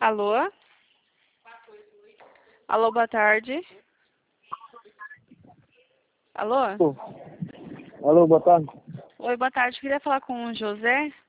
Alô? Alô, boa tarde. Alô? Alô, boa tarde. Oi, boa tarde. Queria falar com o José.